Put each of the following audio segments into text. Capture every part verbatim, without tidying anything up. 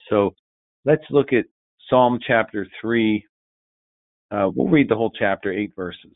So let's look at Psalm chapter three. Uh, we'll read the whole chapter, eight verses.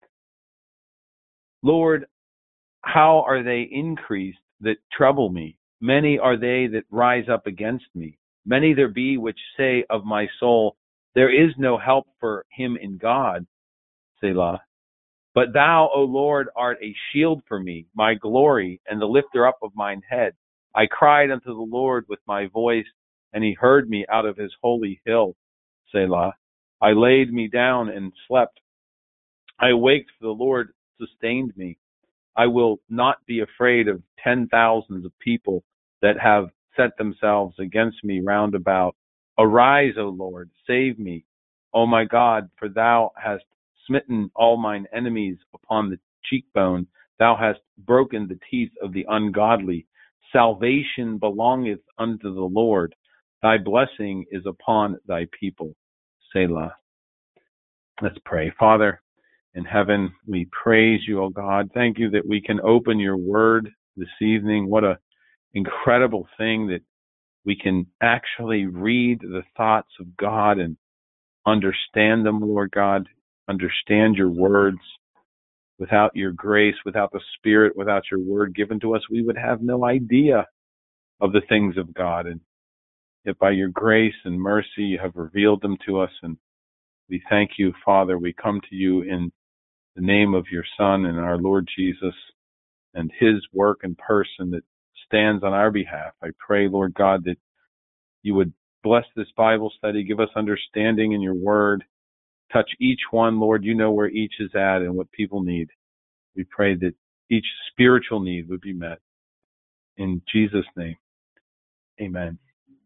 Lord, how are they increased that trouble me? Many are they that rise up against me. Many there be which say of my soul, there is no help for him in God. Selah. But thou, O Lord, art a shield for me, my glory, and the lifter up of mine head. I cried unto the Lord with my voice, and he heard me out of his holy hill. Selah. I laid me down and slept. I awaked, for the Lord sustained me. I will not be afraid of ten thousands of people that have set themselves against me round about. Arise, O Lord, save me, O my God, for thou hast smitten all mine enemies upon the cheekbone. Thou hast broken the teeth of the ungodly. Salvation belongeth unto the Lord. Thy blessing is upon thy people. Selah. Let's pray. Father in heaven, we praise you, O God. Thank you that we can open your word this evening. What a incredible thing that we can actually read the thoughts of God and understand them, Lord God, understand your words. Without your grace, without the Spirit, without your word given to us, we would have no idea of the things of God. And yet by your grace and mercy, you have revealed them to us. And we thank you, Father. We come to you in the name of your Son and our Lord Jesus and his work and person that stands on our behalf. I pray, Lord God, that you would bless this Bible study, give us understanding in your word, touch each one, Lord. You know where each is at and what people need. We pray that each spiritual need would be met. In Jesus' name, amen.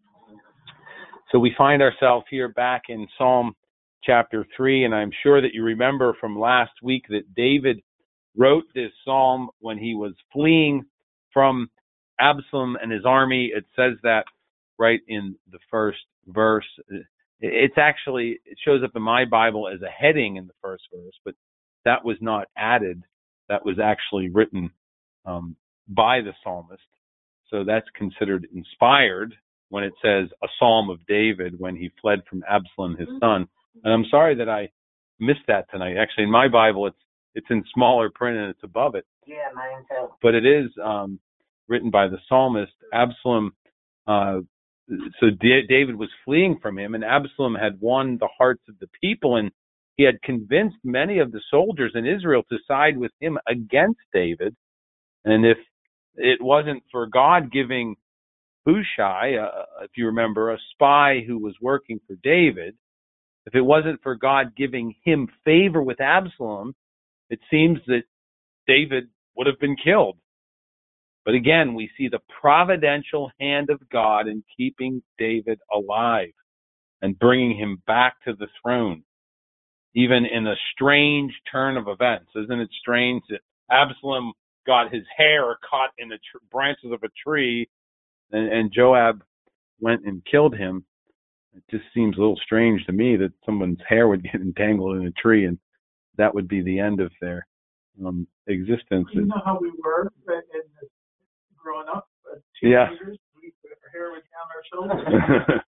So we find ourselves here back in Psalm chapter three, and I'm sure that you remember from last week that David wrote this psalm when he was fleeing from Absalom and his army. It says that right in the first verse. It's actually, it shows up in my Bible as a heading in the first verse, but that was not added. That was actually written um, by the psalmist. So that's considered inspired when it says a psalm of David when he fled from Absalom, his son. And I'm sorry that I missed that tonight. Actually, in my Bible, it's it's in smaller print and it's above it. Yeah, mine too. But it is um, written by the psalmist. Absalom, uh, so D- David was fleeing from him, and Absalom had won the hearts of the people, and he had convinced many of the soldiers in Israel to side with him against David. And if it wasn't for God giving Hushai, uh, if you remember, a spy who was working for David, if it wasn't for God giving him favor with Absalom, it seems that David would have been killed. But again, we see the providential hand of God in keeping David alive and bringing him back to the throne, even in a strange turn of events. Isn't it strange that Absalom got his hair caught in the tr- branches of a tree, and, and Joab went and killed him? It just seems a little strange to me that someone's hair would get entangled in a tree and that would be the end of their um, existence. You know how we were in, in growing up, uh, Yeah. teenagers, we put our hair was down our shoulders.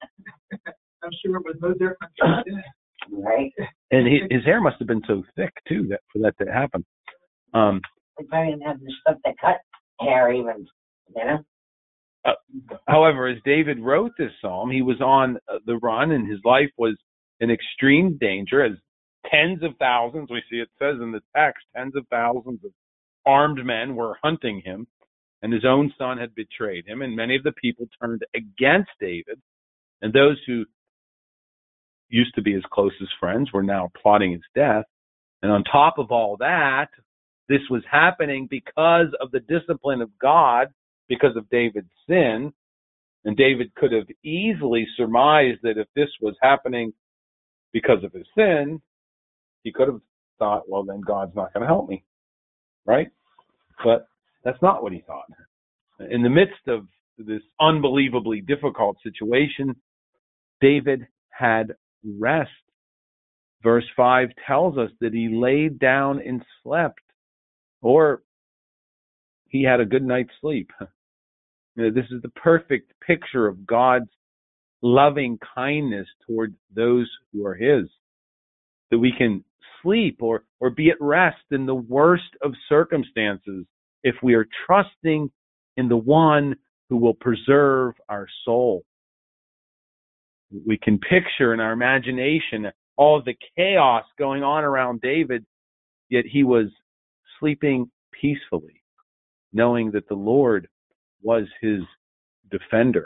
I'm sure it was no different back then. Right. And he, his hair must have been so thick too that for that to happen. Um, We probably didn't have the stuff to cut hair even, you know? uh, however, as David wrote this psalm, he was on uh, the run and his life was in extreme danger as tens of thousands, we see it says in the text, tens of thousands of armed men were hunting him, and his own son had betrayed him, and many of the people turned against David, and those who used to be his closest friends were now plotting his death. And on top of all that, this was happening because of the discipline of God, because of David's sin. And David could have easily surmised that if this was happening because of his sin, he could have thought, well, then God's not going to help me, right? But that's not what he thought. In the midst of this unbelievably difficult situation, David had rest. Verse five tells us that he laid down and slept, or he had a good night's sleep. You know, this is the perfect picture of God's loving kindness toward those who are his, that we can sleep or, or be at rest in the worst of circumstances if we are trusting in the one who will preserve our soul. We can picture in our imagination all of the chaos going on around David, yet he was sleeping peacefully, knowing that the Lord was his defender.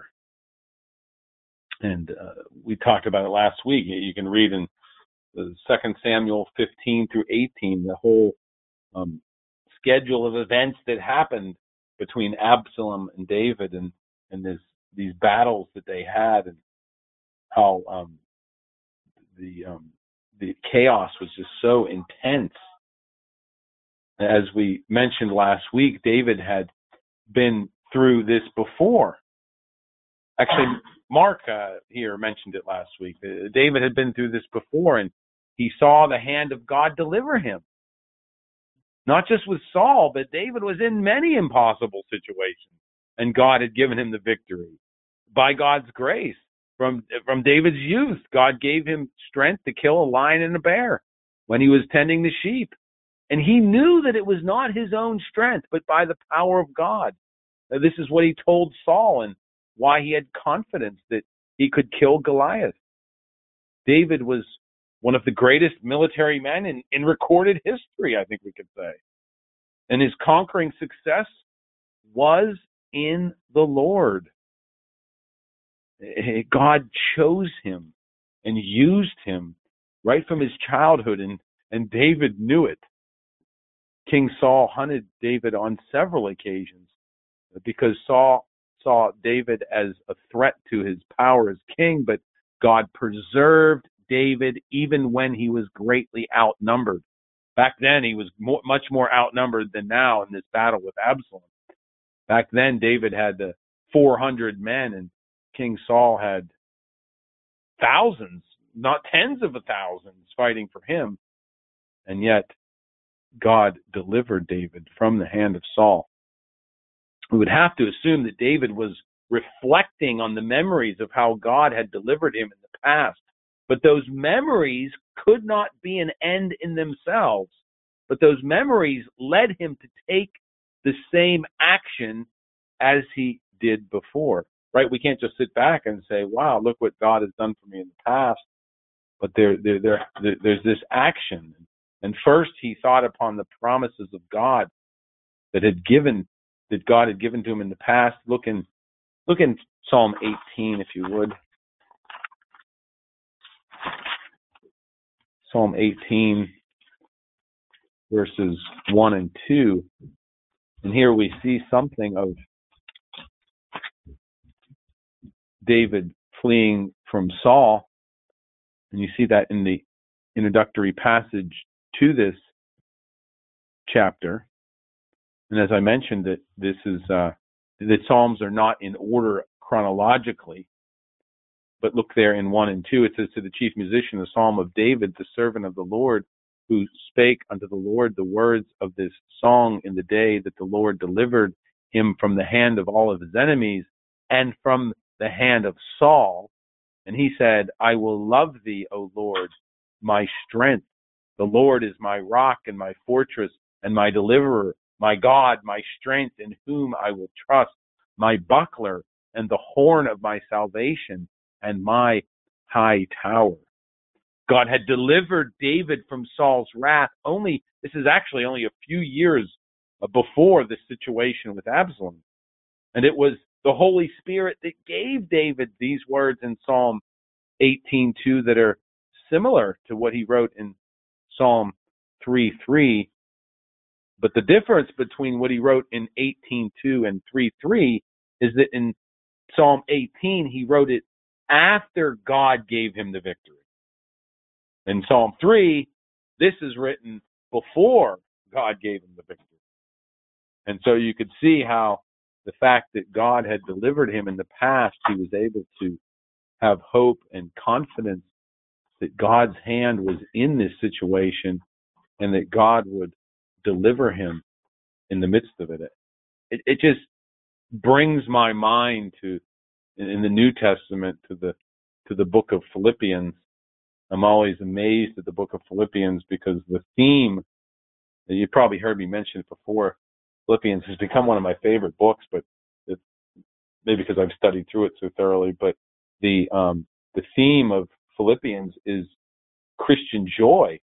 And uh, we talked about it last week. You can read in the Second Samuel fifteen through eighteen, the whole um, schedule of events that happened between Absalom and David, and, and this, these battles that they had, and how um, the um, the chaos was just so intense. As we mentioned last week, David had been through this before. Actually, Mark uh, here mentioned it last week. Uh, David had been through this before, and he saw the hand of God deliver him. Not just with Saul, but David was in many impossible situations, and God had given him the victory. By God's grace, from from David's youth, God gave him strength to kill a lion and a bear when he was tending the sheep. And he knew that it was not his own strength, but by the power of God. Now, this is what he told Saul, and why he had confidence that he could kill Goliath. David was one of the greatest military men in, in recorded history, I think we could say. And his conquering success was in the Lord. God chose him and used him right from his childhood, and, and David knew it. King Saul hunted David on several occasions because Saul saw David as a threat to his power as king, but God preserved David even when he was greatly outnumbered. Back then, he was more, much more outnumbered than now in this battle with Absalom. Back then, David had uh, four hundred men, and King Saul had thousands, not tens of thousands, fighting for him. And yet, God delivered David from the hand of Saul. We would have to assume that David was reflecting on the memories of how God had delivered him in the past. But those memories could not be an end in themselves. But those memories led him to take the same action as he did before. Right? We can't just sit back and say, wow, look what God has done for me in the past. But there, there, there, there there's this action. And first he thought upon the promises of God that had given, that God had given to him in the past. Look in, look in Psalm eighteen, if you would. Psalm eighteen, verses one and two. And here we see something of David fleeing from Saul. And you see that in the introductory passage to this chapter. And as I mentioned, that this is uh, the Psalms are not in order chronologically, but look there in one and two. It says, to the chief musician, the Psalm of David, the servant of the Lord, who spake unto the Lord the words of this song in the day that the Lord delivered him from the hand of all of his enemies and from the hand of Saul. And he said, I will love thee, O Lord, my strength. The Lord is my rock and my fortress and my deliverer, my God, my strength, in whom I will trust, my buckler and the horn of my salvation and my high tower. God had delivered David from Saul's wrath only, this is actually only a few years before the situation with Absalom. And it was the Holy Spirit that gave David these words in Psalm eighteen two that are similar to what he wrote in Psalm three three. But the difference between what he wrote in eighteen two and three three is that in Psalm eighteen, he wrote it after God gave him the victory. In Psalm three, this is written before God gave him the victory. And so you could see how the fact that God had delivered him in the past, he was able to have hope and confidence that God's hand was in this situation and that God would deliver him in the midst of it. It, it just brings my mind to in, in the New Testament to the to the book of Philippians. I'm always amazed at the book of Philippians because the theme, you probably heard me mention it before, Philippians has become one of my favorite books, but it's maybe because I've studied through it so thoroughly, but the um, the theme of Philippians is Christian joy.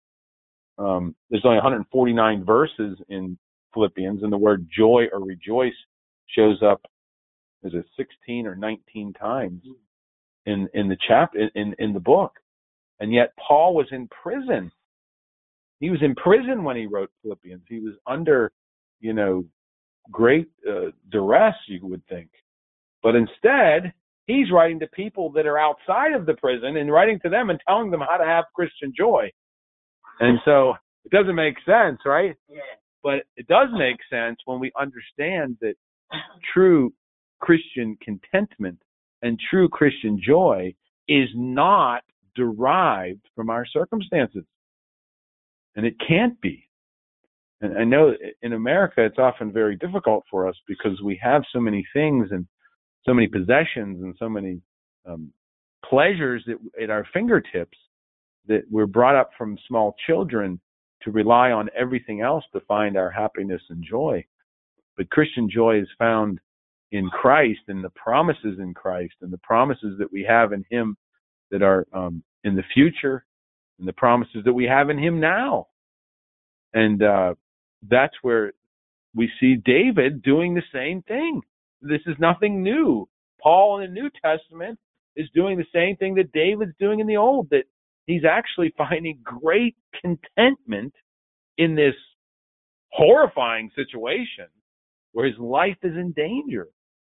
Um, there's only one hundred forty-nine verses in Philippians, and the word joy or rejoice shows up, is it sixteen or nineteen times in, in the chapter, in, in the book. And yet Paul was in prison. He was in prison when he wrote Philippians. He was under, you know, great uh, duress, you would think. But instead, he's writing to people that are outside of the prison and writing to them and telling them how to have Christian joy. And so it doesn't make sense, right? Yeah. But it does make sense when we understand that true Christian contentment and true Christian joy is not derived from our circumstances. And it can't be. And I know in America it's often very difficult for us because we have so many things and so many possessions and so many um, pleasures that, at our fingertips, that we're brought up from small children to rely on everything else to find our happiness and joy. But Christian joy is found in Christ and the promises in Christ and the promises that we have in Him that are um, in the future and the promises that we have in Him now. And uh, that's where we see David doing the same thing. This is nothing new. Paul in the New Testament is doing the same thing that David's doing in the Old, that he's actually finding great contentment in this horrifying situation where his life is in danger.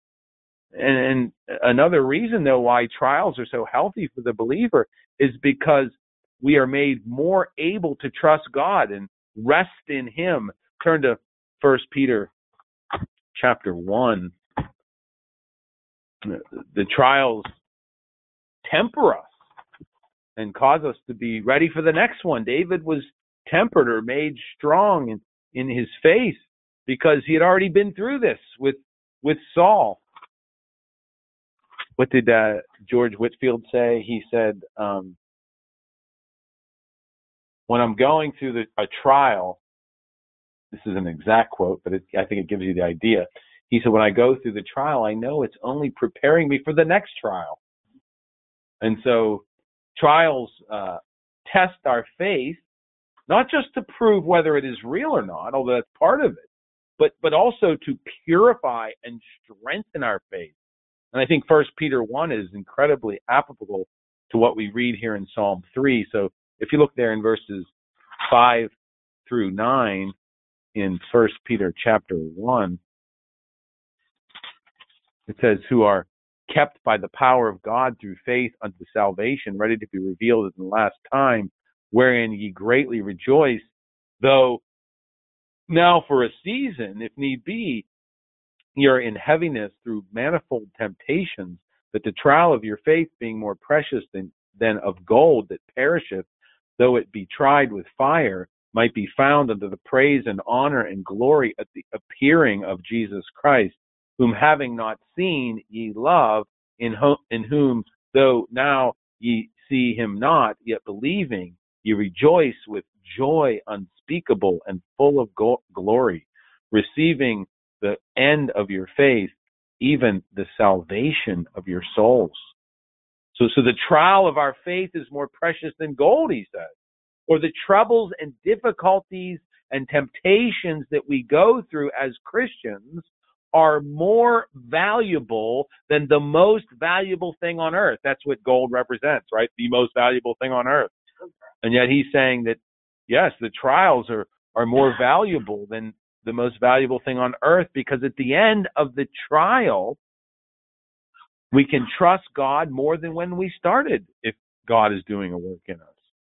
And, and another reason, though, why trials are so healthy for the believer is because we are made more able to trust God and rest in Him. Turn to First Peter chapter one. The trials temper us and cause us to be ready for the next one. David was tempered or made strong in, in his faith because he had already been through this with with Saul. What did uh, George Whitefield say? He said, um, when I'm going through the, a trial, this is an exact quote, but it, I think it gives you the idea. He said, when I go through the trial, I know it's only preparing me for the next trial. And so trials uh, test our faith, not just to prove whether it is real or not, although that's part of it, but but also to purify and strengthen our faith. And I think First Peter one is incredibly applicable to what we read here in Psalm three. So if you look there in verses five through nine in First Peter chapter one, it says, who are kept by the power of God through faith unto salvation, ready to be revealed in the last time, wherein ye greatly rejoice, though now for a season, if need be, ye are in heaviness through manifold temptations, that the trial of your faith, being more precious than, than of gold that perisheth, though it be tried with fire, might be found unto the praise and honor and glory at the appearing of Jesus Christ, whom having not seen ye love, in, ho- in whom, though now ye see him not, yet believing, ye rejoice with joy unspeakable and full of go- glory, receiving the end of your faith, even the salvation of your souls. So, so the trial of our faith is more precious than gold, he says. Or the troubles and difficulties and temptations that we go through as Christians are more valuable than the most valuable thing on earth. That's what gold represents, right? The most valuable thing on earth. And yet he's saying that, yes, the trials are, are more valuable than the most valuable thing on earth, because at the end of the trial, we can trust God more than when we started if God is doing a work in us.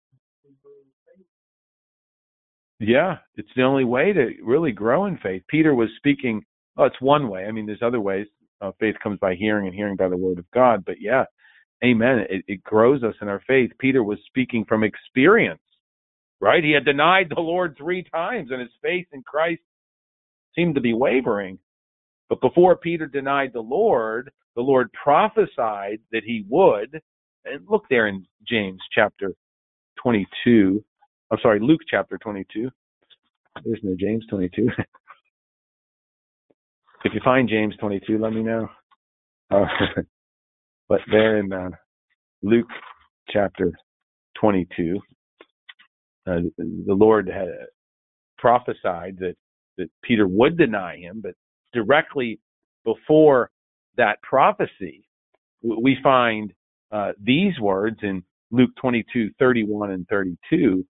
Yeah, it's the only way to really grow in faith. Peter was speaking, oh, it's one way. I mean, there's other ways. Uh, faith comes by hearing and hearing by the word of God. But yeah, amen. It, it grows us in our faith. Peter was speaking from experience, right? He had denied the Lord three times and his faith in Christ seemed to be wavering. But before Peter denied the Lord, the Lord prophesied that he would. And look there in James chapter twenty-two. I'm sorry, Luke chapter twenty-two. There's no James twenty-two. If you find James twenty-two, let me know. Uh, but there in uh, Luke chapter twenty-two, uh, the Lord had prophesied that, that Peter would deny him, but directly before that prophecy, we find uh, these words in Luke twenty-two, thirty-one and thirty-two.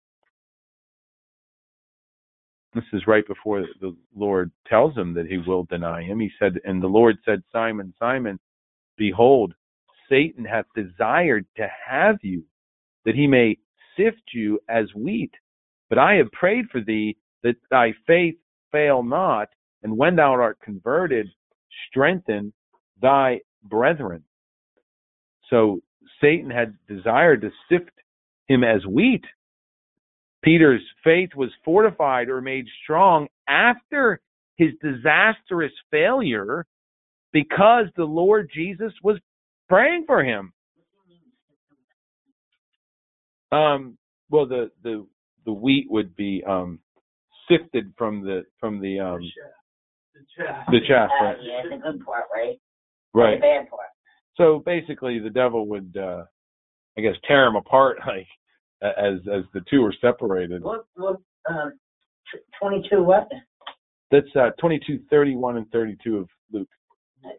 This is right before the Lord tells him that he will deny him. He said, and the Lord said, Simon, Simon, behold, Satan hath desired to have you, that he may sift you as wheat. But I have prayed for thee, that thy faith fail not, and when thou art converted, strengthen thy brethren. So Satan had desired to sift him as wheat. Peter's faith was fortified or made strong after his disastrous failure because the Lord Jesus was praying for him. Um, well, the, the the wheat would be um, sifted from the from the um, The chaff. the chaff, Uh, right? yeah, the good part, right? Right. The bad part. So basically, the devil would, uh, I guess, tear him apart, like as as the two are separated. What, what, um, t- twenty-two what? That's uh, twenty-two, thirty-one, and thirty-two of Luke. Okay.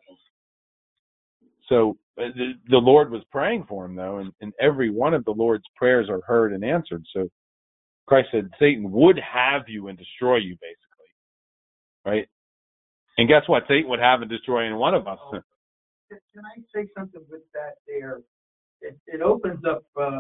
So uh, the, the Lord was praying for him, though, and, and every one of the Lord's prayers are heard and answered. So Christ said Satan would have you and destroy you, basically, right? And guess what? Satan would have and destroy any one of us. Can can I say something with that there? It, it opens up uh,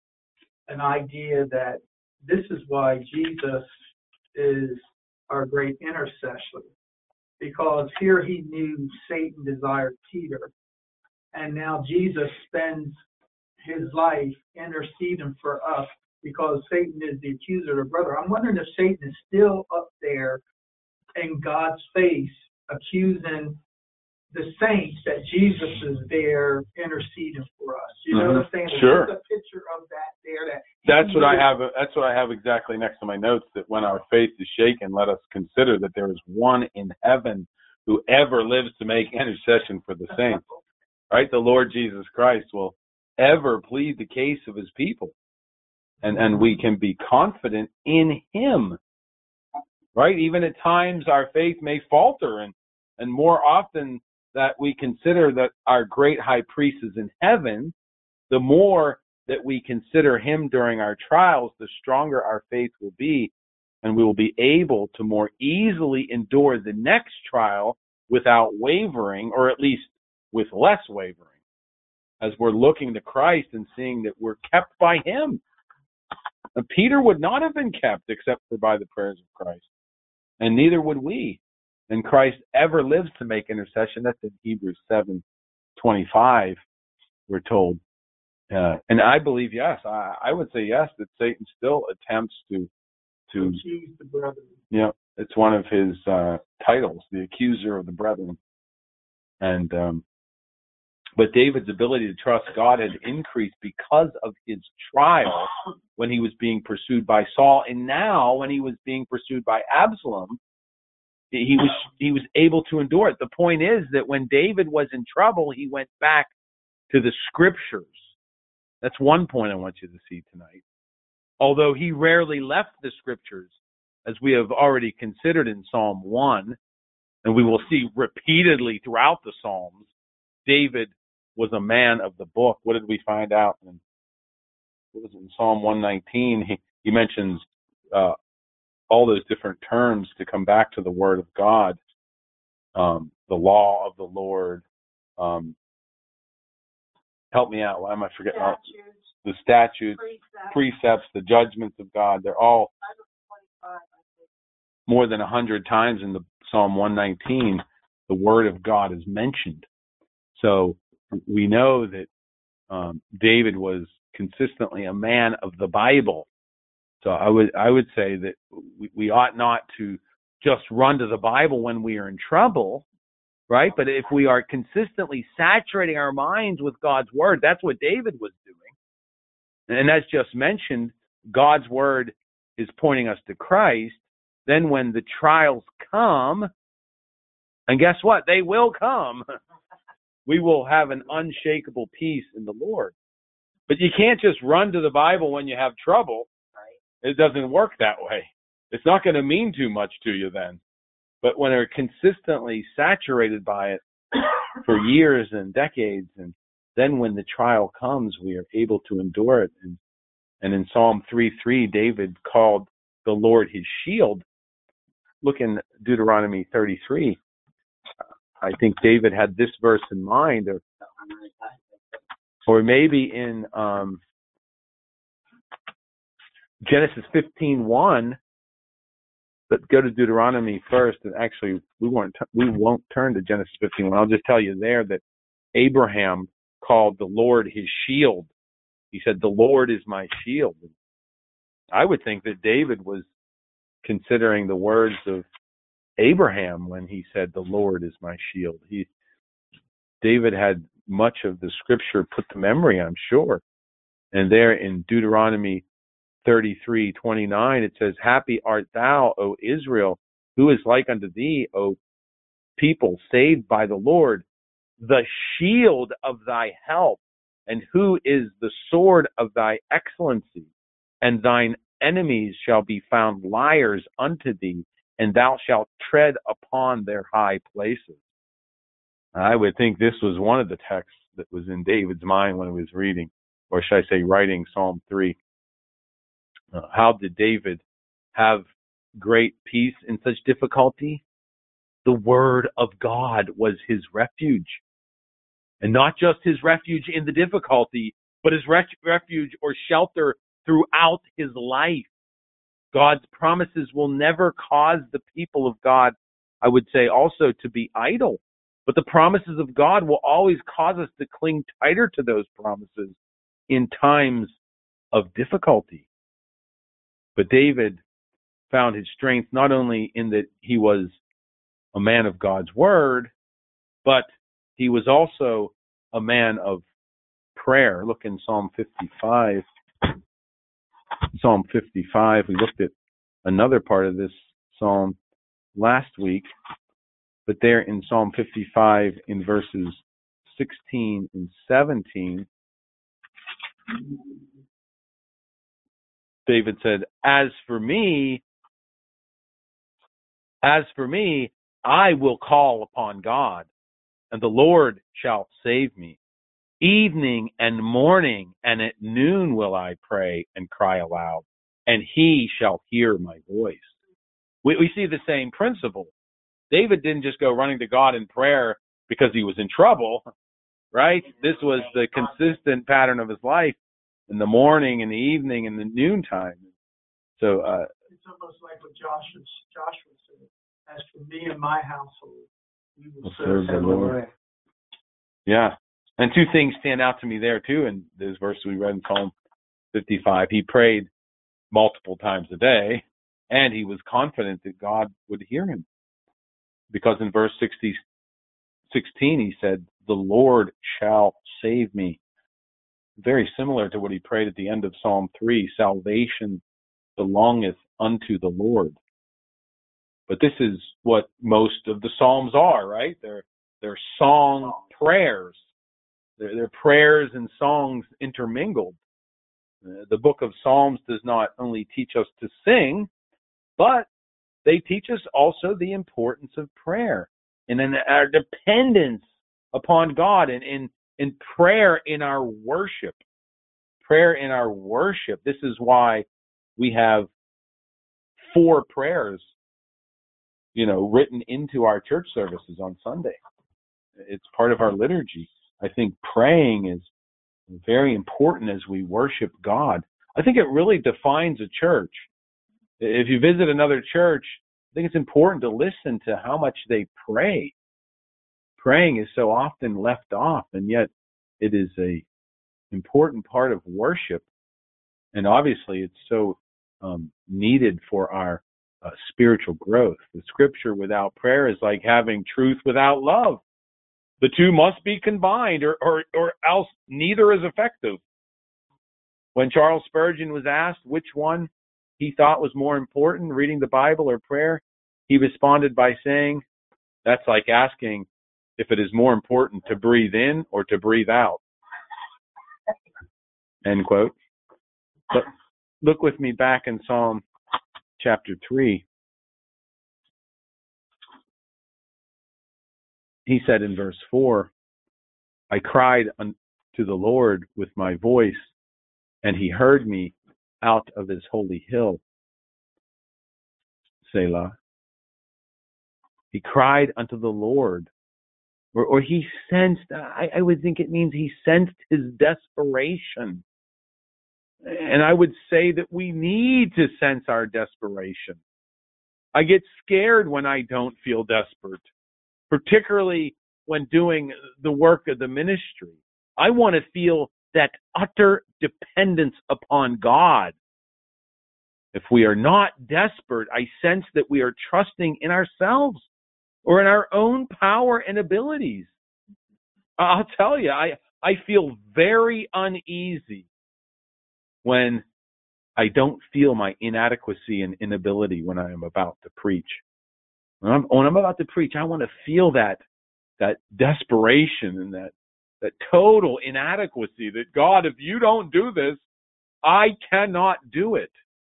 an idea that this is why Jesus is our great intercessor. Because here he knew Satan desired Peter. And now Jesus spends his life interceding for us because Satan is the accuser of the brother. I'm wondering if Satan is still up there in God's face accusing the saints that Jesus is there interceding for us. You know what I'm saying? Sure. There's a picture of that there. That That's what I have. That's what I have exactly next to my notes. That when our faith is shaken, let us consider that there is one in heaven who ever lives to make intercession for the saints. Right? The Lord Jesus Christ will ever plead the case of his people. And and we can be confident in him. Right? Even at times our faith may falter, and, and more often that we consider that our great high priest is in heaven, the more that we consider him during our trials, the stronger our faith will be, and we will be able to more easily endure the next trial without wavering, or at least with less wavering, as we're looking to Christ and seeing that we're kept by him. And Peter would not have been kept except for by the prayers of Christ, and neither would we. And Christ ever lives to make intercession. That's in Hebrews seven twenty-five, we're told. Uh, and I believe, yes, I, I would say yes, that Satan still attempts to, to, accuse the brother. you know, it's one of his uh, titles, the accuser of the brethren. And, um, but David's ability to trust God had increased because of his trial when he was being pursued by Saul, and now when he was being pursued by Absalom, he was he was able to endure it. The point is that when David was in trouble, he went back to the scriptures. That's one point I want you to see tonight. Although he rarely left the scriptures, as we have already considered in Psalm one, and we will see repeatedly throughout the Psalms, David was a man of the book. What did we find out in, what was it, in Psalm one nineteen? He, he mentions uh, all those different terms to come back to the Word of God, um, the law of the Lord. Um, help me out. Why am I forgetting? All, the statutes, precepts. precepts, the judgments of God. They're all more than a hundred times in the Psalm one nineteen. The Word of God is mentioned. So we know that um, David was consistently a man of the Bible. So I would I would say that we, we ought not to just run to the Bible when we are in trouble, right? But if we are consistently saturating our minds with God's word, that's what David was doing. And as just mentioned, God's word is pointing us to Christ. Then when the trials come, and guess what? They will come. We will have an unshakable peace in the Lord. But you can't just run to the Bible when you have trouble. It doesn't work that way. It's not going to mean too much to you then. But when they're consistently saturated by it for years and decades, and then when the trial comes, we are able to endure it. And, and in Psalm three three, David called the Lord his shield. Look in Deuteronomy thirty-three. I think David had this verse in mind, or, or maybe in um, Genesis fifteen one. But go to Deuteronomy first, and actually we won't we won't turn to Genesis fifteen one. I'll just tell you there that Abraham called the Lord his shield. He said, "The Lord is my shield." I would think that David was considering the words of Abraham when he said, "The Lord is my shield." He, David had much of the scripture put to memory, I'm sure. And there in Deuteronomy thirty-three twenty-nine, it says, "Happy art thou, O Israel, who is like unto thee, O people saved by the Lord, the shield of thy help, and who is the sword of thy excellency, and thine enemies shall be found liars unto thee, and thou shalt tread upon their high places." I would think this was one of the texts that was in David's mind when he was reading, or should I say writing Psalm three. Uh, how did David have great peace in such difficulty? The word of God was his refuge. And not just his refuge in the difficulty, but his ref- refuge or shelter throughout his life. God's promises will never cause the people of God, I would say also, to be idle. But the promises of God will always cause us to cling tighter to those promises in times of difficulty. But David found his strength not only in that he was a man of God's word, but he was also a man of prayer. Look in Psalm fifty-five. Psalm fifty-five, we looked at another part of this psalm last week, but there in Psalm fifty-five in verses sixteen and seventeen, David said, "As for me, as for me, I will call upon God, and the Lord shall save me. Evening and morning and at noon will I pray and cry aloud, and he shall hear my voice." We, we see the same principle. David didn't just go running to God in prayer because he was in trouble, right? This was the consistent pattern of his life in the morning, in the evening, and the noontime. So uh, it's almost like what Joshua, Joshua said, "As for me and my household, we will serve, serve the Lord. Lord." Yeah. And two things stand out to me there, too, in this verse we read in Psalm fifty-five. He prayed multiple times a day, and he was confident that God would hear him. Because in verse sixty, sixteen, he said, "The Lord shall save me." Very similar to what he prayed at the end of Psalm three, "Salvation belongeth unto the Lord." But this is what most of the Psalms are, right? They're, they're song prayers. They're, they're prayers and songs intermingled. Uh, the book of Psalms does not only teach us to sing, but they teach us also the importance of prayer and in our dependence upon God and in, in prayer in our worship. Prayer in our worship. This is why we have four prayers, you know, written into our church services on Sunday. It's part of our liturgy. I think praying is very important as we worship God. I think it really defines a church. If you visit another church, I think it's important to listen to how much they pray. Praying is so often left off, and yet it is a important part of worship. And obviously it's so um, needed for our uh, spiritual growth. The scripture without prayer is like having truth without love. The two must be combined, or, or, or else neither is effective. When Charles Spurgeon was asked which one he thought was more important, reading the Bible or prayer, he responded by saying, that's like asking if it is more important to breathe in or to breathe out. End quote. But look with me back in Psalm chapter three. He said in verse four, I cried unto the Lord with my voice, and he heard me out of his holy hill. Selah. He cried unto the Lord, or, or he sensed, I, I would think it means he sensed his desperation. And I would say that we need to sense our desperation. I get scared when I don't feel desperate, particularly when doing the work of the ministry. I want to feel that utter dependence upon God. If we are not desperate, I sense that we are trusting in ourselves or in our own power and abilities. I'll tell you, I, I feel very uneasy when I don't feel my inadequacy and inability when I am about to preach. When I'm, when I'm about to preach, I want to feel that that desperation and that, that total inadequacy that, God, if you don't do this, I cannot do it.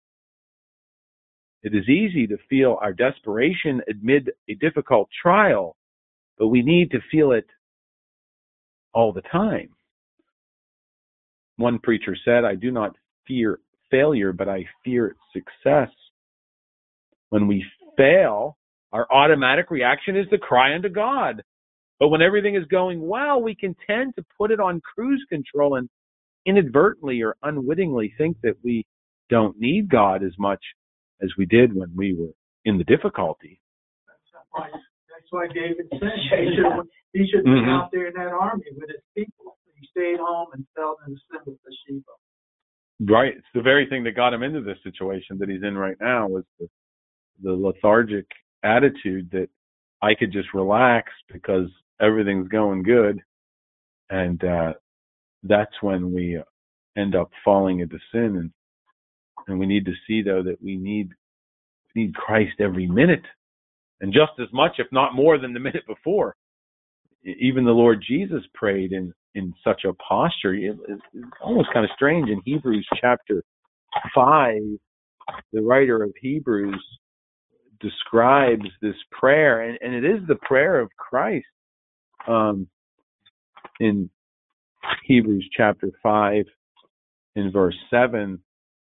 It is easy to feel our desperation amid a difficult trial, but we need to feel it all the time. One preacher said, I do not fear failure, but I fear success. When we fail, our automatic reaction is to cry unto God. But when everything is going well, we can tend to put it on cruise control and inadvertently or unwittingly think that we don't need God as much as we did when we were in the difficulty. That's why, that's why David said he should, he should mm-hmm. be out there in that army with his people. He stayed home and fell in the sin with Bathsheba. Right. It's the very thing that got him into this situation that he's in right now, was the, the lethargic attitude that I could just relax because everything's going good. And uh, that's when we end up falling into sin. And and we need to see, though, that we need we need Christ every minute, and just as much, if not more, than the minute before. Even the Lord Jesus prayed in, in such a posture. It, it's almost kind of strange. In Hebrews chapter five, the writer of Hebrews describes this prayer, and, and it is the prayer of Christ. Um, in Hebrews chapter five, in verse seven,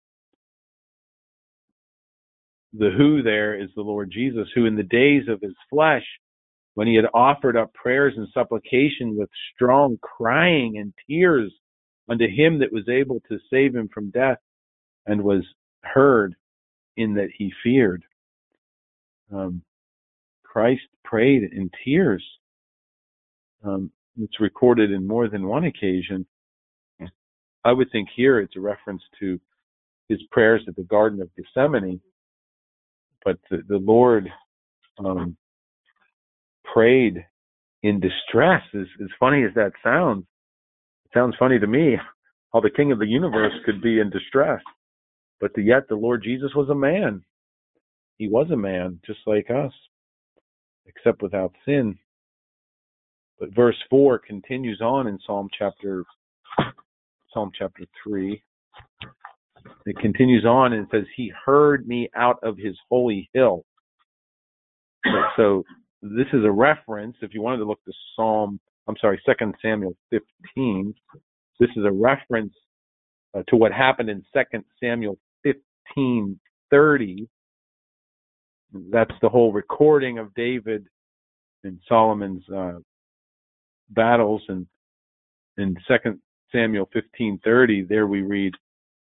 the who there is the Lord Jesus, who in the days of his flesh, when he had offered up prayers and supplication with strong crying and tears unto him that was able to save him from death, and was heard in that he feared. Um, Christ prayed in tears. Um, it's recorded in more than one occasion. I would think here it's a reference to his prayers at the Garden of Gethsemane, but the, the Lord um, prayed in distress. As, as funny as that sounds, it sounds funny to me how the King of the universe could be in distress, but yet the Lord Jesus was a man. He was a man just like us, except without sin. But verse four continues on in Psalm chapter Psalm chapter three. It continues on and says, he heard me out of his holy hill. So, so this is a reference, if you wanted to look to Psalm, I'm sorry, Second Samuel fifteen, this is a reference uh, to what happened in Second Samuel fifteen thirty. That's the whole recording of David and Solomon's uh, battles. And in Second Samuel fifteen thirty, there we read,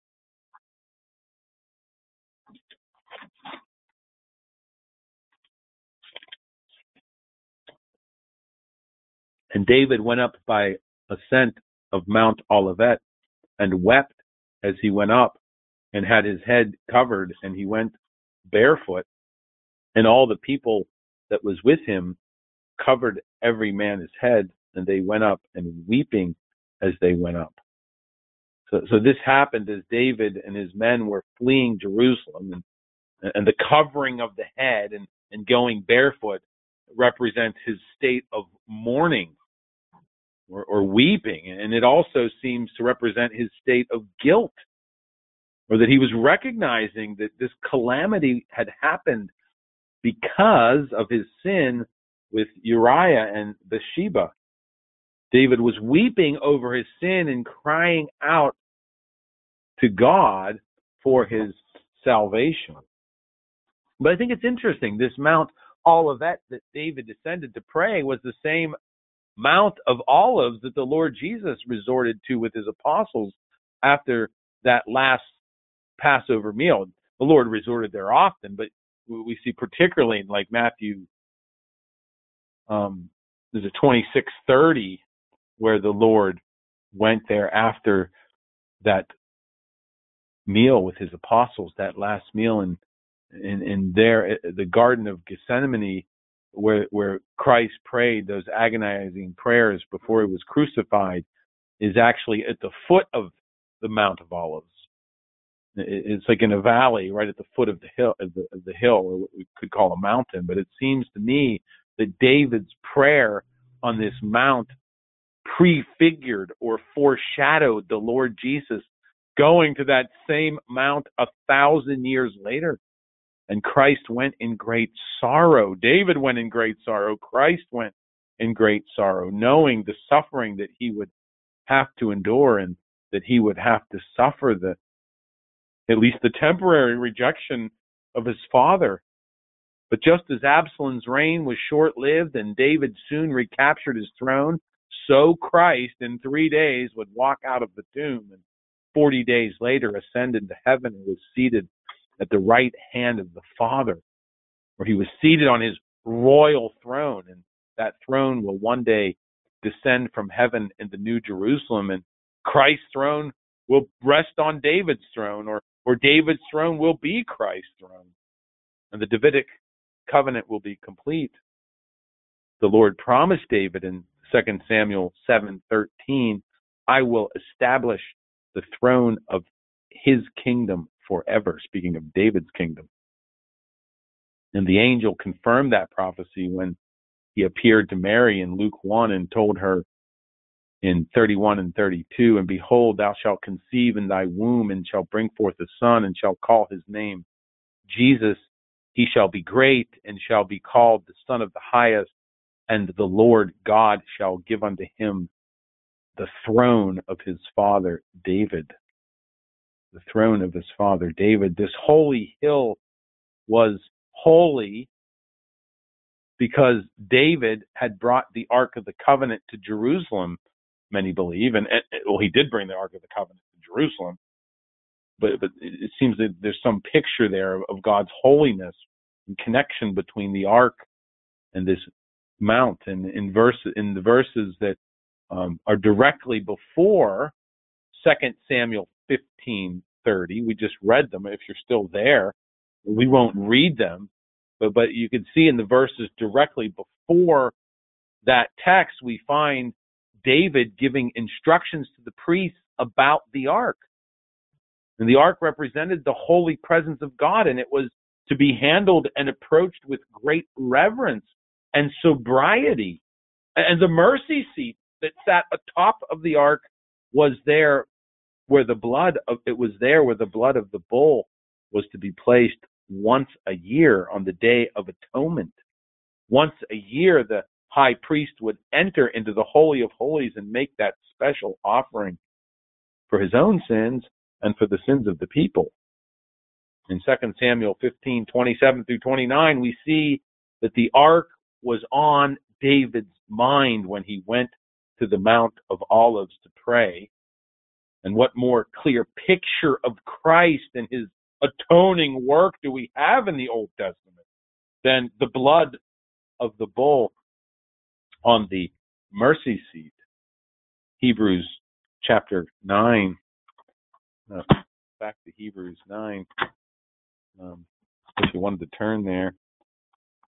and David went up by ascent of Mount Olivet and wept as he went up, and had his head covered, and he went barefoot. And all the people that was with him covered every man his head, and they went up and weeping as they went up. So, so this happened as David and his men were fleeing Jerusalem, and, and the covering of the head and, and going barefoot represents his state of mourning or, or weeping. And it also seems to represent his state of guilt, or that he was recognizing that this calamity had happened because of his sin with Uriah and Bathsheba. David was weeping over his sin and crying out to God for his salvation. But I think it's interesting, this Mount Olivet that David descended to pray was the same Mount of Olives that the Lord Jesus resorted to with his apostles after that last Passover meal. The Lord resorted there often, but we see particularly in like Matthew, um, there's a twenty-six thirty where the Lord went there after that meal with his apostles, that last meal, and in, in there, the Garden of Gethsemane, where where Christ prayed those agonizing prayers before he was crucified, is actually at the foot of the Mount of Olives. It's like in a valley right at the foot of the hill, of the, of the hill, or what we could call a mountain. But it seems to me that David's prayer on this mount prefigured or foreshadowed the Lord Jesus going to that same mount a thousand years later. And Christ went in great sorrow. David went in great sorrow. Christ went in great sorrow, knowing the suffering that he would have to endure, and that he would have to suffer the at least the temporary rejection of his father. But just as Absalom's reign was short-lived and David soon recaptured his throne, so Christ in three days would walk out of the tomb, and forty days later ascend into heaven and was seated at the right hand of the Father, where he was seated on his royal throne. And that throne will one day descend from heaven in the New Jerusalem, and Christ's throne will rest on David's throne, or or David's throne will be Christ's throne, and the Davidic covenant will be complete. The Lord promised David in Second Samuel seven thirteen, I will establish the throne of his kingdom forever, speaking of David's kingdom. And the angel confirmed that prophecy when he appeared to Mary in Luke one and told her in thirty-one and thirty-two, and behold, thou shalt conceive in thy womb, and shalt bring forth a son, and shalt call his name Jesus. He shall be great, and shall be called the Son of the Highest, and the Lord God shall give unto him the throne of his father David. The throne of his father David. This holy hill was holy because David had brought the Ark of the Covenant to Jerusalem, many believe, and, and well, he did bring the Ark of the Covenant to Jerusalem, but, but it seems that there's some picture there of, of God's holiness and connection between the Ark and this mount. And in verse in the verses that um, are directly before Second Samuel fifteen thirty, we just read them. If you're still there, we won't read them, but but you can see in the verses directly before that text, we find David giving instructions to the priests about the ark. And the ark represented the holy presence of God, and it was to be handled and approached with great reverence and sobriety. And the mercy seat that sat atop of the ark was there where the blood of it was there where the blood of the bull was to be placed once a year on the Day of Atonement. Once a year, the high priest would enter into the Holy of Holies and make that special offering for his own sins and for the sins of the people. In Second Samuel fifteen, twenty-seven through twenty-nine, we see that the ark was on David's mind when he went to the Mount of Olives to pray. And what more clear picture of Christ and his atoning work do we have in the Old Testament than the blood of the bull on the mercy seat? Hebrews chapter nine. Uh, back to Hebrews nine. Um, if you wanted to turn there.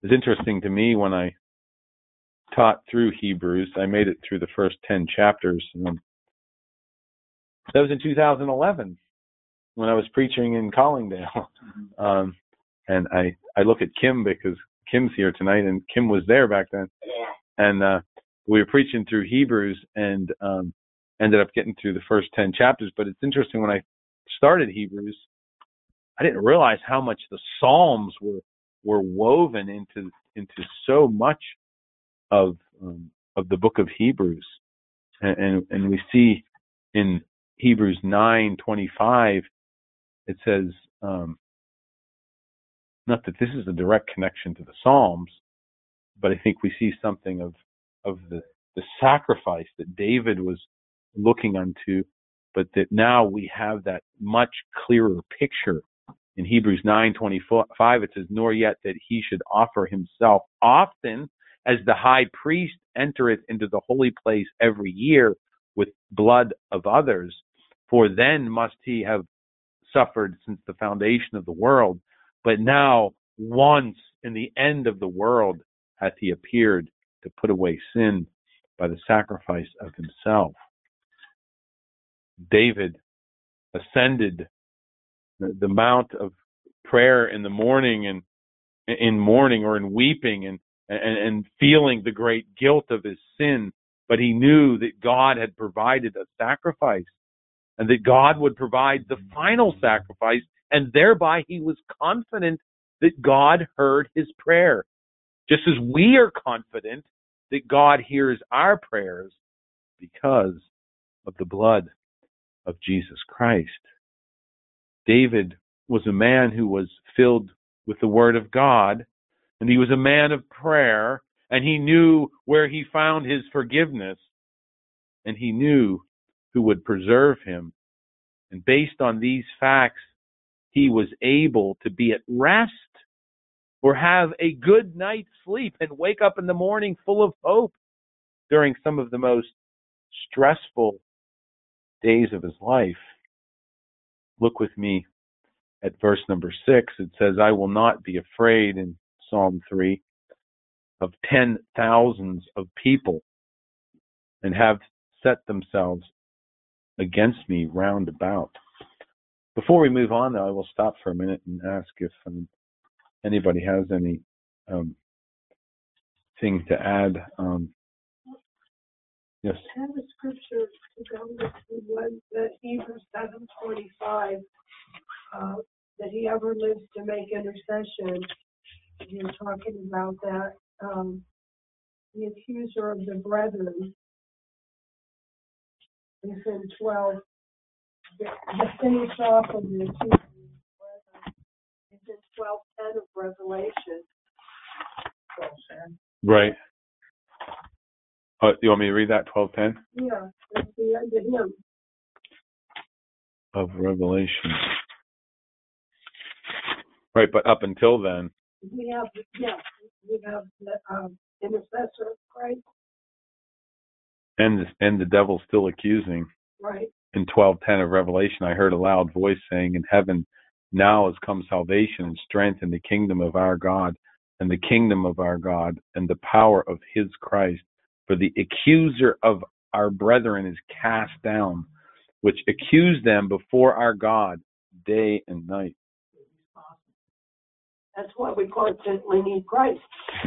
was interesting to me when I taught through Hebrews. I made it through the first ten chapters. Um, that was in two thousand eleven when I was preaching in Collingdale. Um, and I, I look at Kim because Kim's here tonight, and Kim was there back then. Yeah. And uh, we were preaching through Hebrews and um, ended up getting through the first ten chapters. But it's interesting, when I started Hebrews, I didn't realize how much the Psalms were were woven into into so much of um, of the book of Hebrews. And, and and we see in Hebrews nine twenty-five, it says, um, not that this is a direct connection to the Psalms, but I think we see something of of the, the sacrifice that David was looking unto, but that now we have that much clearer picture. In Hebrews nine twenty-five, it says, nor yet that he should offer himself often, as the high priest entereth into the holy place every year with blood of others, for then must he have suffered since the foundation of the world. But now, once in the end of the world, hath he appeared to put away sin by the sacrifice of himself. David ascended the, the mount of prayer in the morning, and in mourning or in weeping, and, and, and feeling the great guilt of his sin. But he knew that God had provided a sacrifice, and that God would provide the final sacrifice, and thereby he was confident that God heard his prayer. Just as we are confident that God hears our prayers because of the blood of Jesus Christ. David was a man who was filled with the Word of God, and he was a man of prayer, and he knew where he found his forgiveness, and he knew who would preserve him. And based on these facts, he was able to be at rest or have a good night's sleep and wake up in the morning full of hope during some of the most stressful days of his life. Look with me at verse number six. It says, I will not be afraid, in Psalm three, of ten thousands of people, and have set themselves against me round about. Before we move on, though, I will stop for a minute and ask if um, anybody has any um, thing to add. Um, yes. I have a scripture to go with the one that Hebrews seven twenty-five, uh, that he ever lives to make intercession. You're talking about that. Um, the accuser of the brethren is in twelve. The, the finish off of the accuser of the brethren is in twelve ten of Revelation. twelve ten. Right. Uh, you want me to read that, twelve ten? Yeah, that's the end of him. Of Revelation. Right, but up until then. We have, yeah, we have the um, intercessor of Christ. And, and the devil still accusing. Right. In twelve ten of Revelation, I heard a loud voice saying, in heaven, now has come salvation and strength in the kingdom of our God, and the kingdom of our God, and the power of his Christ. For the accuser of our brethren is cast down, which accused them before our God day and night. That's why we constantly need Christ.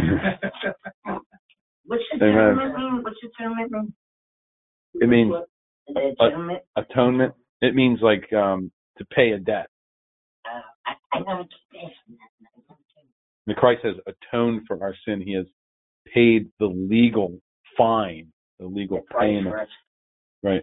What's Amen. atonement mean? What's atonement mean? It means The atonement? atonement. It means like um, to pay a debt. Uh, I, I know what you're saying. And Christ has atoned for our sin. He has paid the legal fine, the legal The price payment. for us. Right.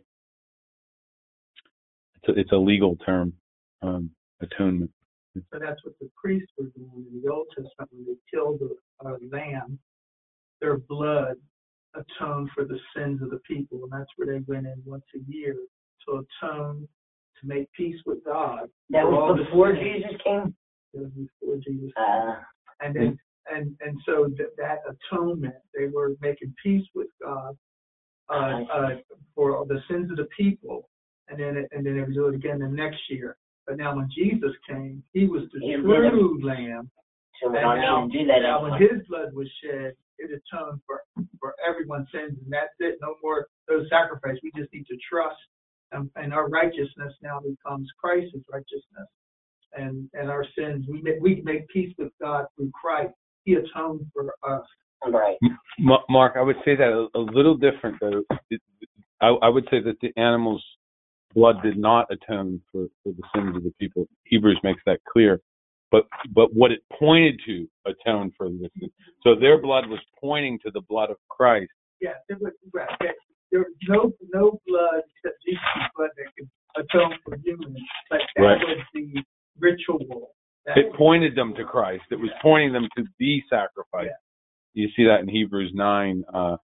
It's a, it's a legal term, um, atonement. So that's what the priests were doing in the Old Testament when they killed a, a lamb. Their blood atoned for the sins of the people, and that's where they went in once a year to atone, to make peace with God. That for all was the before sins. Jesus came? That was before Jesus. Uh, And then, and and so that, that atonement, they were making peace with God uh, uh, for the sins of the people, and then it, and then they would do it again the next year. But now when Jesus came, he was the He did true Lamb So we And don't now, need to do that now when anymore. his blood was shed, it atoned for, for everyone's sins, and that's it. No more those sacrifices. We just need to trust, and, and our righteousness now becomes Christ's righteousness, and and our sins. We make, we make peace with God through Christ. He atoned for us. Right. M- Mark, I would say that a, a little different though. It, I, I would say that the animal's blood did not atone for, for the sins of the people. Hebrews makes that clear. But but what it pointed to atoned for the sins. So their blood was pointing to the blood of Christ. Yeah, there was right. There, there was no no blood except Jesus' blood that could atone for humans, but that Right. was the ritual. That It pointed them to Christ. It was pointing them to the sacrifice. Yeah. You see that in Hebrews nine, uh,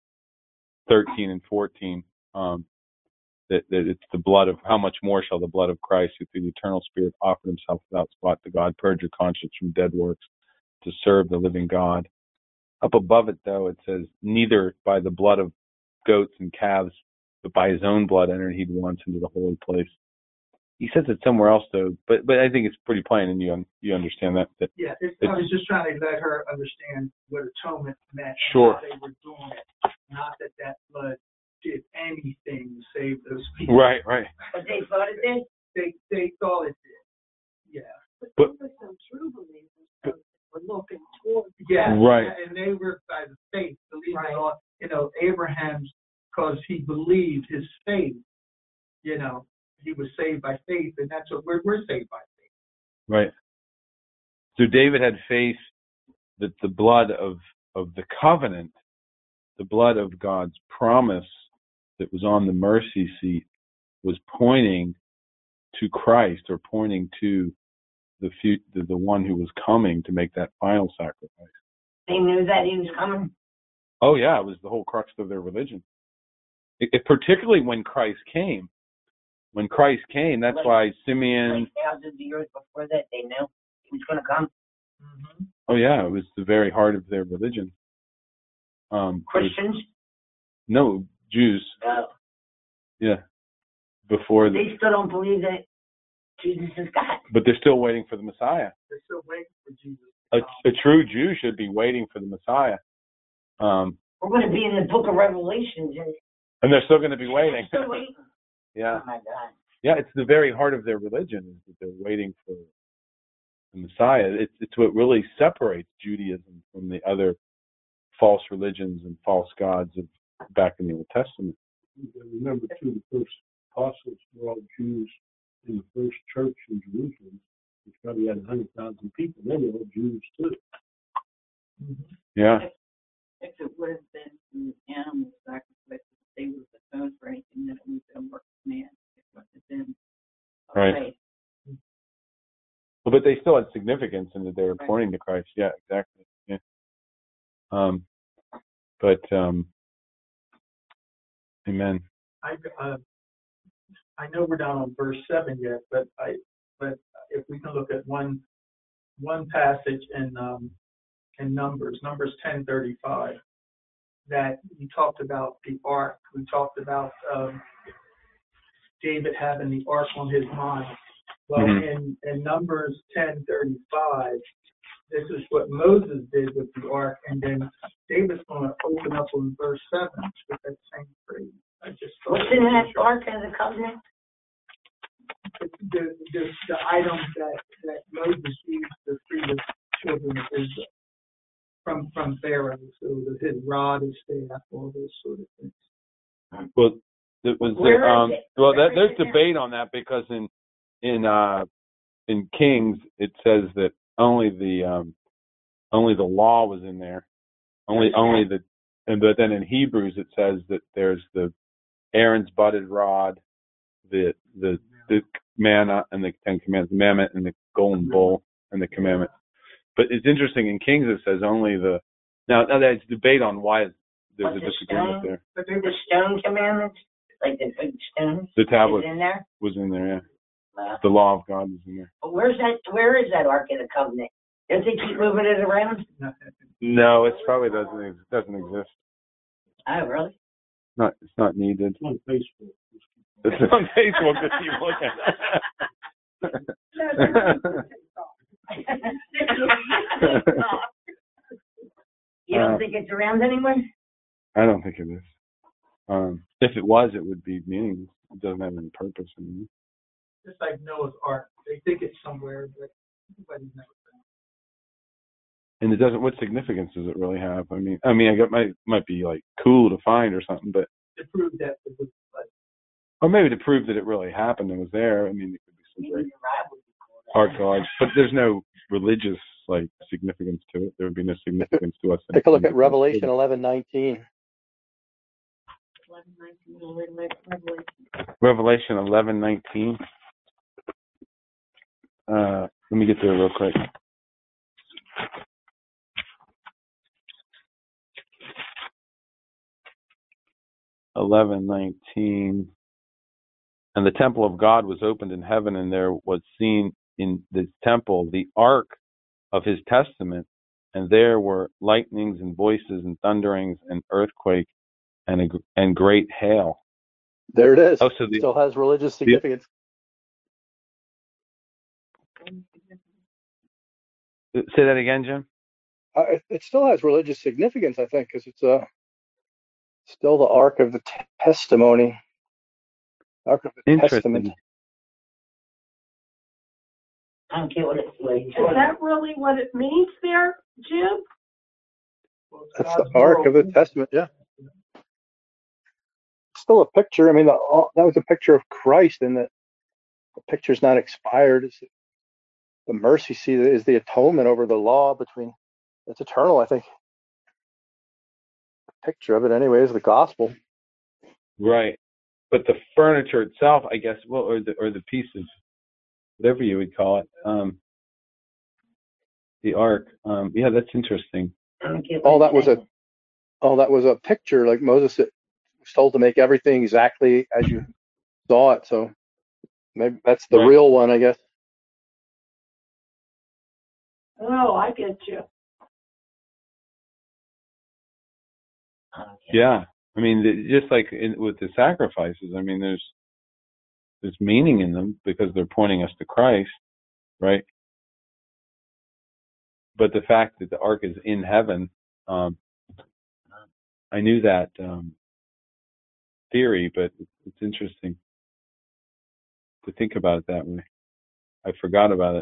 thirteen and fourteen. Um, that, that it's the blood of, how much more shall the blood of Christ, who through the eternal Spirit offered himself without spot to God, purge your conscience from dead works to serve the living God. Up above it, though, it says, neither by the blood of goats and calves, but by his own blood entered he once into the holy place. He says it somewhere else, though, but but I think it's pretty plain, and you un, you understand that. that Yeah, it's, I was just trying to let her understand what atonement meant. Sure. How they were doing it, not that that blood did anything to save those people. Right, right. But they thought it did? They they thought it did. Yeah. But- But some true believers though, were looking toward. Yeah. Right. And they were by the faith, believing Right. on, you know, Abraham's, because he believed his faith, you know, he was saved by faith, and that's what we're, we're saved by faith. Right. So David had faith that the blood of, of the covenant, the blood of God's promise that was on the mercy seat, was pointing to Christ, or pointing to the, few, the the one who was coming to make that final sacrifice. They knew that he was coming? Oh yeah, it was the whole crux of their religion. It, it, particularly when Christ came. When Christ came, that's Like- why Simeon. Like thousands of years before that, they knew he was going to come. Mm-hmm. Oh yeah, it was the very heart of their religion. Um, it was- Christians? no, Jews. Uh, Yeah, before the, they still don't believe that Jesus is God. but they're still waiting for the Messiah. They're still waiting for Jesus. A, a true Jew should be waiting for the Messiah. Um, We're going to be in the book of Revelations, and and they're still going to be waiting. still waiting. Yeah, Oh, my God. yeah, it's the very heart of their religion, is that they're waiting for the Messiah. It's it's what really separates Judaism from the other false religions and false gods of back in the Old Testament. Remember, too, the first apostles were all Jews in the first church in Jerusalem, which probably had one hundred thousand people. They were all Jews, too. Yeah, If it would have been an animal sacrifice, they would have atoned for anything that it would have been work of man. It would have been Right. okay. well, but they still had significance in that they were Right. pointing to Christ. Yeah, exactly. Yeah. Um, but um, amen. I, uh, I know we're down on verse seven yet, but I, but if we can look at one, one passage in, um, in Numbers, Numbers ten thirty-five, that you talked about the ark. We talked about, um, David having the ark on his mind. Well, Mhm. in, in Numbers ten thirty-five, this is what Moses did with the ark, and then David's going to open up on verse seven with that same phrase. I just What's in that Ark of the Covenant? the, the, the, the items that, that Moses used to free the children of Israel from, from Pharaoh. So the, his rod, his staff, all those sort of things. Well, it was Where is um. it? Well, Where that, is there's it now? debate on that, because in in uh in Kings it says that only the um only the law was in there, only only the and but then in Hebrews it says that there's the Aaron's budded rod, the the the manna and the Ten Commandments, the mammon and the golden bowl and the commandments. But it's interesting, in Kings it says only the now now there's debate on why there's What's a the disagreement stone? there. But they The were, stone commandments? Like the big stones? The Is tablet in there? was in there, yeah. Wow. The law of God was in there. But where's that? Where is that Ark of the Covenant? Don't they keep moving it around? No, it probably doesn't ex- doesn't exist. Oh, really? Not it's not needed. It's on Facebook. It's on Facebook to keep looking. around anywhere? I don't think it is. Um, if it was, it would be meaningless. It doesn't have any purpose anymore. Just like Noah's Ark. They think it's somewhere, but nobody's never found And it doesn't. What significance does it really have? I mean, I mean, I got might might be like cool to find or something, but it. To prove that it was like, or maybe to prove that it really happened and was there. I mean, it could be some Maybe great the ride would be cool. archaeology, but there's no religious like significance to it. There would be no significance to us. Take a look at Revelation eleven nineteen. eleven nineteen, we'll read Re- Revelation. Revelation eleven nineteen. Uh, let me get there real quick. eleven nineteen. And the temple of God was opened in heaven, and there was seen in this temple the ark of his testament, and there were lightnings and voices and thunderings and earthquake and a, and great hail. There it is. Oh, so the, Still has religious significance. say that again, Jim? Uh, it, it still has religious significance, I think, because it's uh, still the Ark of the t- Testimony. Ark of the Interesting. Testament. I don't care what it's like. Is that really what it means there, Jim? well, it's That's the God's Ark of the world. Testament, yeah. Still a picture. I mean, the, all, that was a picture of Christ, and the, the picture's not expired. It's, the mercy seat is the atonement over the law between. It's eternal, I think. The picture of it, anyway, is the gospel. Right. But the furniture itself, I guess, well, or the or the pieces, whatever you would call it, um, the ark. Um, yeah, that's interesting. I don't care what All it's that was like. a, all that was a picture. Like Moses was told to make everything exactly as you saw it. So maybe that's the Right. real one, I guess. Oh, I get you. I don't care. Yeah. I mean, the, just like in, with the sacrifices, I mean, there's there's meaning in them because they're pointing us to Christ, right? But the fact that the ark is in heaven, um, I knew that um, theory, but it's interesting to think about it that way. I forgot about it.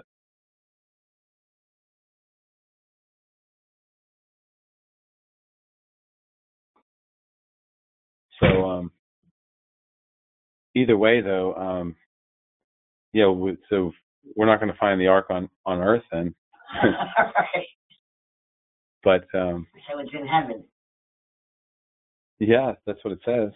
So um, either way, though, um, yeah. We, so we're not going to find the ark on, on Earth then, Right. but um, So it's in heaven. yeah, that's what it says.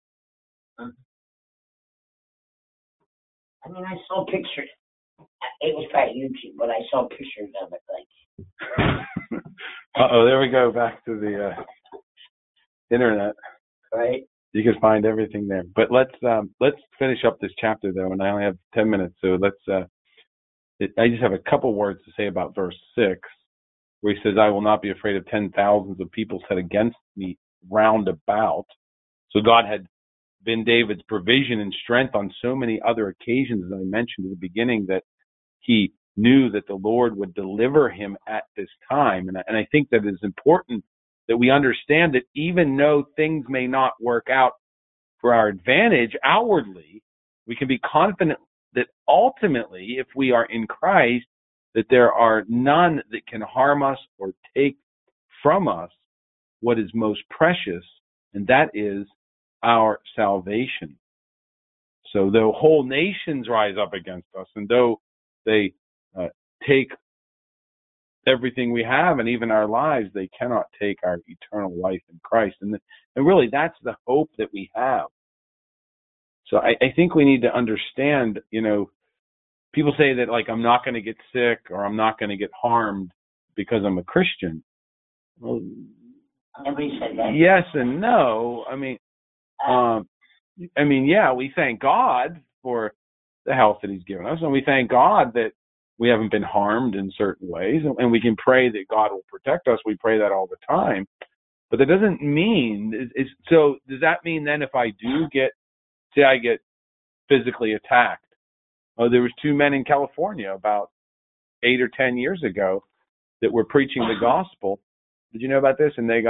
I mean, I saw pictures. It was probably YouTube, but I saw pictures of it. Like, Uh oh, there we go. Back to the uh, internet. right? You can find everything there. But let's um, let's finish up this chapter though, and I only have ten minutes, so let's. Uh, it, I just have a couple words to say about verse six, where he says, "I will not be afraid of ten thousands of people set against me round about." So God had been David's provision and strength on so many other occasions, as I mentioned at the beginning, that he knew that the Lord would deliver him at this time. And I, and I think that it is important that we understand that even though things may not work out for our advantage outwardly, we can be confident that ultimately, if we are in Christ, that there are none that can harm us or take from us what is most precious, and that is our salvation. So though whole nations rise up against us, and though they uh, take everything we have and even our lives, they cannot take our eternal life in Christ. And, the, and really, that's the hope that we have. So I, I think we need to understand, you know, people say that, like, I'm not going to get sick or I'm not going to get harmed because I'm a Christian. Well, Nobody said that. yes and no. I mean, um, I mean, yeah, we thank God for the health that he's given us, and we thank God that we haven't been harmed in certain ways, and, and we can pray that God will protect us. We pray that all the time. But that doesn't mean, is, is, so does that mean then if I do get, say I get physically attacked? Oh, there was two men in California about eight or ten years ago that were preaching the gospel. Did you know about this? And they got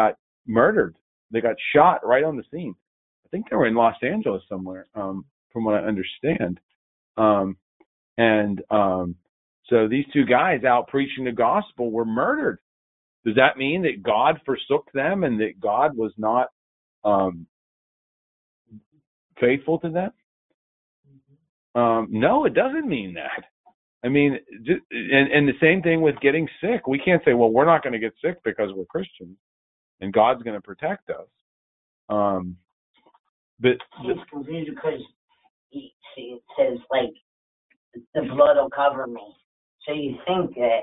murdered. They got shot right on the scene. I think they were in Los Angeles somewhere, um, from what I understand. Um, and um, so these two guys out preaching the gospel were murdered. Does that mean that God forsook them and that God was not um, faithful to them? Um, no, it doesn't mean that. I mean, and, and the same thing with getting sick. We can't say, well, we're not going to get sick because we're Christians and God's going to protect us. Um, but It's confused because he, see, it says, like, the blood will cover me. So you think that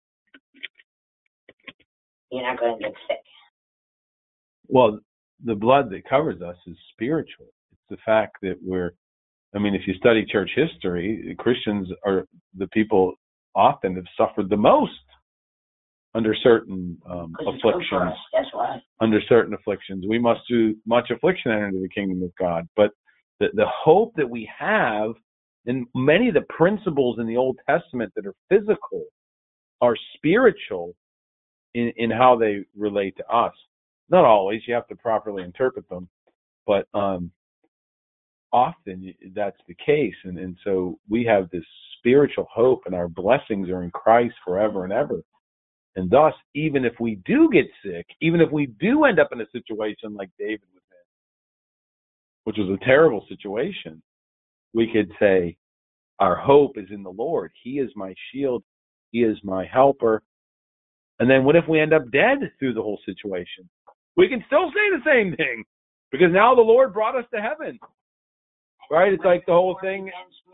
you're not going to get sick. well, the blood that covers us is spiritual. It's the fact that we're, I mean, if you study church history, Christians are the people often have suffered the most under certain um, afflictions. That's why. Under certain afflictions. We must do much affliction enter into the kingdom of God. But the, the hope that we have, and many of the principles in the Old Testament that are physical are spiritual in, in how they relate to us. Not always. You have to properly interpret them. But um, often that's the case. And, and so we have this spiritual hope, and our blessings are in Christ forever and ever. And thus, even if we do get sick, even if we do end up in a situation like David was in, which was a terrible situation, we could say, our hope is in the Lord. He is my shield. He is my helper. And then what if we end up dead through the whole situation? We can still say the same thing, because now the Lord brought us to heaven. Right? It's like the whole thing,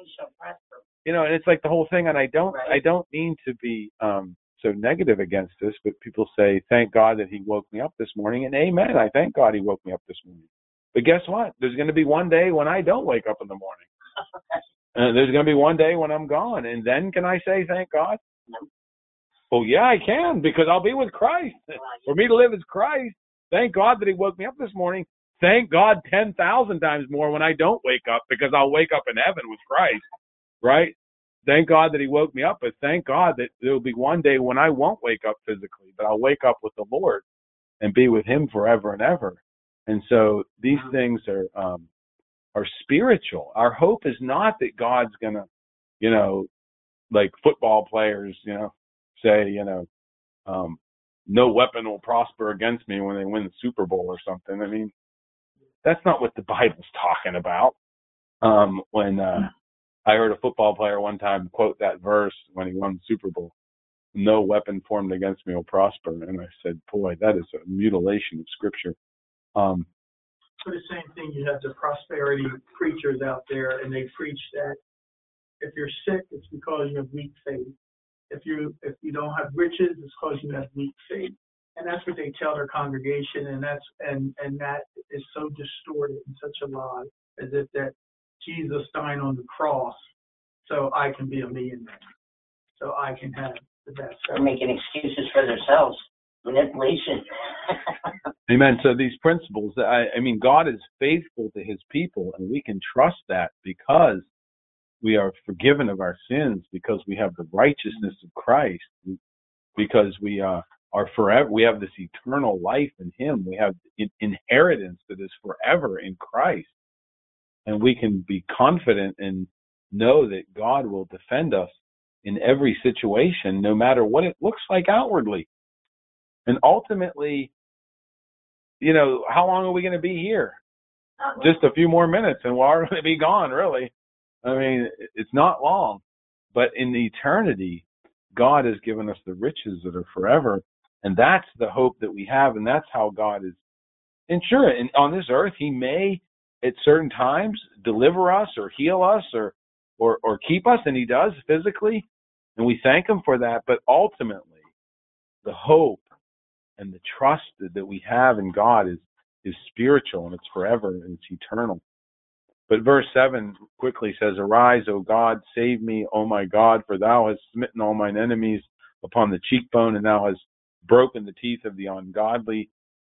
you know, and it's like the whole thing, and I don't, I don't mean to be um, so negative against this, but people say, thank God that he woke me up this morning, and amen, I thank God he woke me up this morning. But guess what? There's going to be one day when I don't wake up in the morning. Uh, there's going to be one day when I'm gone, and then can I say thank God? No. Well, yeah, I can, because I'll be with Christ. For me to live is Christ. Thank God that he woke me up this morning. Thank God ten thousand times more when I don't wake up, because I'll wake up in heaven with Christ, right? Thank God that he woke me up, but thank God that there will be one day when I won't wake up physically, but I'll wake up with the Lord and be with him forever and ever. And so these things are um, are spiritual. Our hope is not that God's going to, you know, like football players, you know, say, you know, um, no weapon will prosper against me when they win the Super Bowl or something. I mean, that's not what the Bible's talking about. Um, when uh, I heard a football player one time quote that verse when he won the Super Bowl, no weapon formed against me will prosper. And I said, boy, that is a mutilation of Scripture. Um, For the same thing, you have the prosperity preachers out there, and they preach that if you're sick, it's because you have weak faith. If you if you don't have riches, it's because you have weak faith. And that's what they tell their congregation, and that's and, and that is so distorted and such a lie, as if that Jesus died on the cross so I can be a millionaire, so I can have the best. They're making excuses for themselves. Manipulation. Amen. So these principles, I, I mean, God is faithful to his people, and we can trust that because we are forgiven of our sins, because we have the righteousness of Christ, because we uh, are forever. We have this eternal life in him. We have in, inheritance that is forever in Christ. And we can be confident and know that God will defend us in every situation, no matter what it looks like outwardly. And ultimately, you know, how long are we going to be here? Just a few more minutes and we're going to be gone, really. I mean, it's not long. But in eternity, God has given us the riches that are forever. And that's the hope that we have. And that's how God is. And sure, and on this earth, he may at certain times deliver us or heal us or, or, or keep us. And he does physically. And we thank him for that. But ultimately, the hope and the trust that we have in God is, is spiritual, and it's forever, and it's eternal. But verse seven quickly says, arise, O God, save me, O my God, for thou hast smitten all mine enemies upon the cheekbone, and thou hast broken the teeth of the ungodly.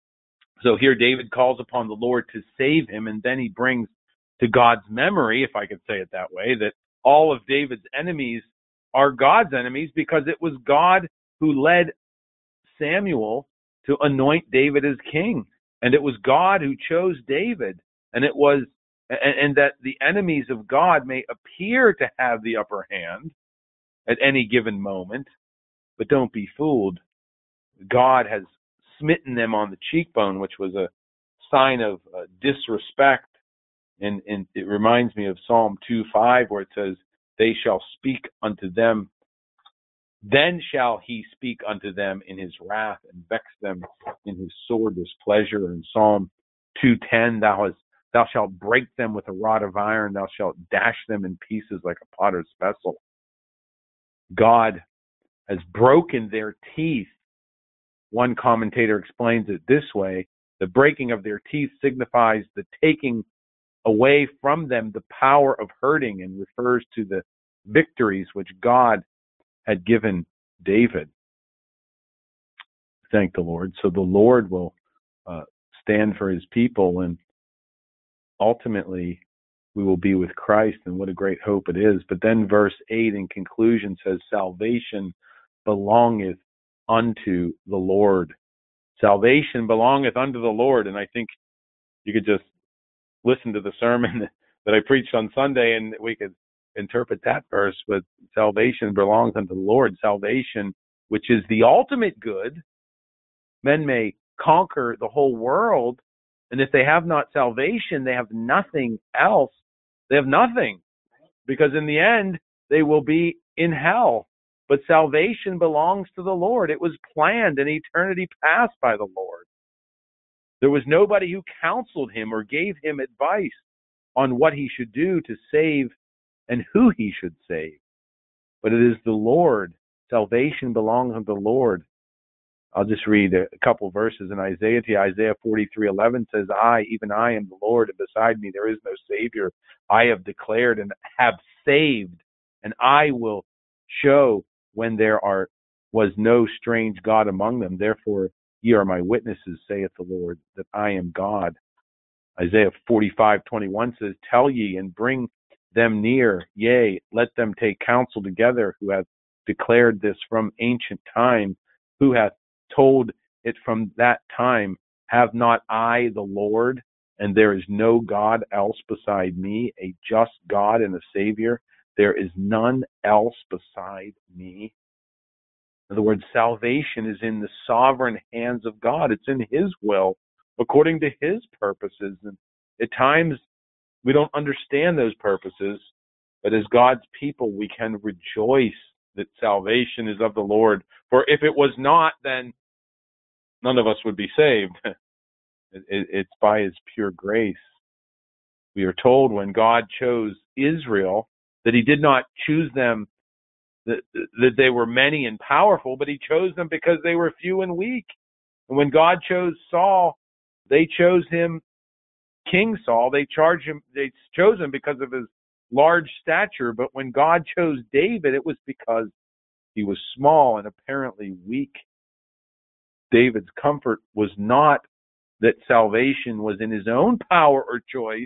So here David calls upon the Lord to save him, and then he brings to God's memory, if I could say it that way, that all of David's enemies are God's enemies, because it was God who led Samuel to anoint David as king. And it was God who chose David. And it was, and, and that the enemies of God may appear to have the upper hand at any given moment, but don't be fooled. God has smitten them on the cheekbone, which was a sign of uh, disrespect. And, and it reminds me of Psalm two five, where it says, they shall speak unto them, then shall he speak unto them in his wrath, and vex them in his sore displeasure. And Psalm two ten, thou hast, thou shalt break them with a rod of iron, thou shalt dash them in pieces like a potter's vessel. God has broken their teeth. One commentator explains it this way: the breaking of their teeth signifies the taking away from them the power of hurting, and refers to the victories which God had given David. Thank the Lord. So the Lord will uh, stand for his people, and ultimately we will be with Christ, and what a great hope it is. But then verse eight in conclusion says, salvation belongeth unto the Lord. Salvation belongeth unto the Lord. And I think you could just listen to the sermon that I preached on Sunday, and we could interpret that verse. But salvation belongs unto the Lord. Salvation, which is the ultimate good. Men may conquer the whole world, and if they have not salvation, they have nothing else. They have nothing, because in the end, they will be in hell. But salvation belongs to the Lord. It was planned in eternity past by the Lord. There was nobody who counseled him or gave him advice on what he should do to save and who he should save. But it is the Lord. Salvation belongs to the Lord. I'll just read a couple verses in Isaiah to you. Isaiah forty-three eleven says, I, even I am the Lord, and beside me there is no Savior. I have declared and have saved, and I will show when there are was no strange God among them. Therefore ye are my witnesses, saith the Lord, that I am God. Isaiah forty-five twenty-one says, tell ye and bring them near, yea, let them take counsel together, who hath declared this from ancient time, who hath told it from that time. Have not I the Lord, and there is no God else beside me, a just God and a Savior? There is none else beside me. In other words, salvation is in the sovereign hands of God. It's in his will, according to his purposes. And at times, we don't understand those purposes, but as God's people, we can rejoice that salvation is of the Lord. For if it was not, then none of us would be saved. It's by his pure grace. We are told when God chose Israel that he did not choose them that, that they were many and powerful, but he chose them because they were few and weak. And when God chose Saul, they chose him, King Saul, they charged him, they chose him because of his large stature. But when God chose David, it was because he was small and apparently weak. David's comfort was not that salvation was in his own power or choice,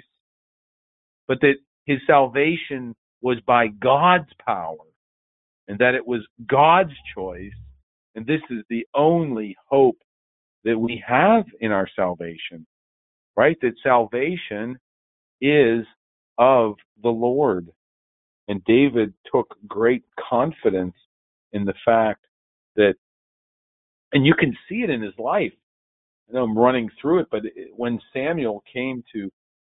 but that his salvation was by God's power, and that it was God's choice. And this is the only hope that we have in our salvation, right? That salvation is of the Lord. And David took great confidence in the fact that, and you can see it in his life. I know I'm running through it, but when Samuel came to